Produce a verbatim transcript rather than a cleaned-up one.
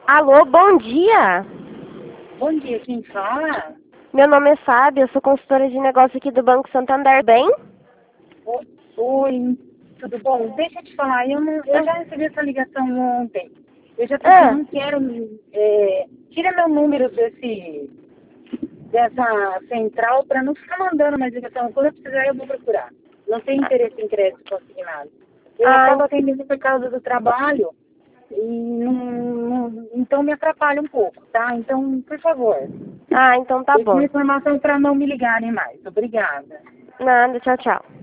Alô, bom dia. Bom dia, quem fala? Meu nome é Fábio, eu sou consultora de negócio aqui do Banco Santander, bem? O- Oi, tudo bom? Deixa eu te falar, eu, não, eu já recebi essa ligação ontem. Eu já pensei, eu Ah, não quero. É, tira meu número desse, dessa central para não ficar mandando mais ligação. Quando eu precisar, eu vou procurar. Não tem interesse em crédito consignado. Eu ah, acabo atendendo por causa do trabalho e não, não- então me atrapalha um pouco, tá? Então, por favor, ah, então tá deixe bom. minha informação para não me ligarem mais. Obrigada. Nada, tchau, tchau.